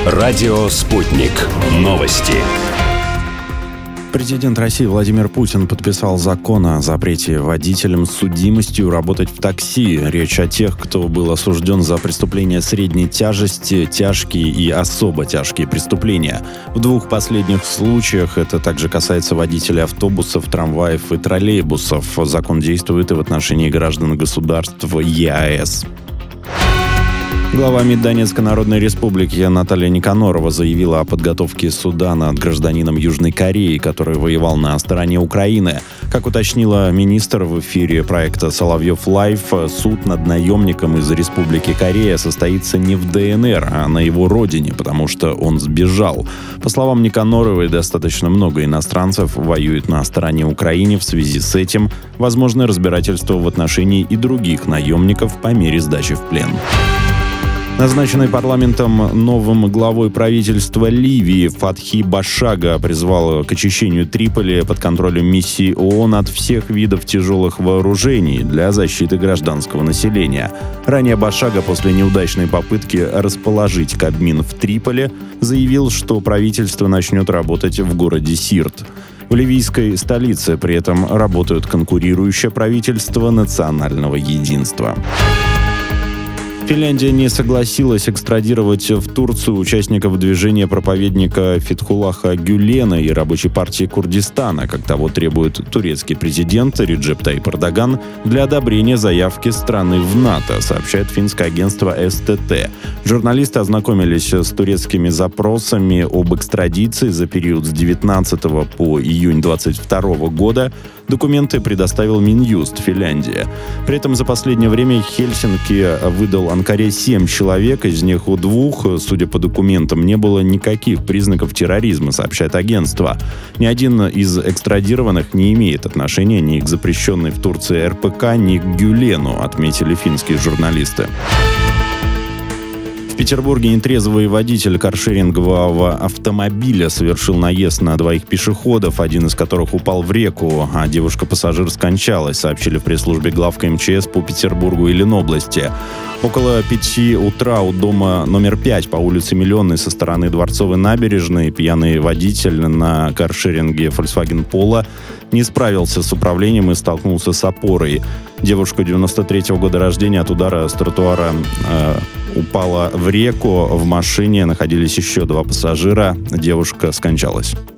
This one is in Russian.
Радио «Спутник». Новости. Президент России Владимир Путин подписал закон о запрете водителям с судимостью работать в такси. Речь о тех, кто был осужден за преступления средней тяжести, тяжкие и особо тяжкие преступления. В двух последних случаях это также касается водителей автобусов, трамваев и троллейбусов. Закон действует и в отношении граждан государств ЕАЭС. Глава МИД Донецкой Народной Республики Наталья Никанорова заявила о подготовке суда над гражданином Южной Кореи, который воевал на стороне Украины. Как уточнила министр в эфире проекта «Соловьев Лайв», суд над наемником из Республики Корея состоится не в ДНР, а на его родине, потому что он сбежал. По словам Никаноровой, достаточно много иностранцев воюет на стороне Украины. В связи с этим возможно разбирательство в отношении и других наемников по мере сдачи в плен. Назначенный парламентом новым главой правительства Ливии Фатхи Башага призвал к очищению Триполи под контролем миссии ООН от всех видов тяжелых вооружений для защиты гражданского населения. Ранее Башага после неудачной попытки расположить Кабмин в Триполи заявил, что правительство начнет работать в городе Сирт. В ливийской столице при этом работают конкурирующее правительство национального единства. Финляндия не согласилась экстрадировать в Турцию участников движения проповедника Фетхуллаха Гюлена и Рабочей партии Курдистана, как того требует турецкий президент Реджеп Тайип Эрдоган, для одобрения заявки страны в НАТО, сообщает финское агентство СТТ. Журналисты ознакомились с турецкими запросами об экстрадиции за период с 19 по июнь 22 года. Документы предоставил Минюст Финляндии. При этом за последнее время Хельсинки выдал Анкаре 7 человек, из них у 2, судя по документам, не было никаких признаков терроризма, сообщает агентство. Ни один из экстрадированных не имеет отношения ни к запрещенной в Турции РПК, ни к Гюлену, отметили финские журналисты. В Петербурге нетрезвый водитель каршерингового автомобиля совершил наезд на 2 пешеходов, один из которых упал в реку, а девушка-пассажир скончалась, сообщили в пресс-службе главка МЧС по Петербургу и Ленобласти. Около 5 утра у дома номер 5 по улице Миллионной со стороны Дворцовой набережной пьяный водитель на каршеринге Volkswagen Polo не справился с управлением и столкнулся с опорой. Девушка 93-го года рождения от удара с тротуара упала в реку. В машине находились еще 2 пассажира. Девушка скончалась.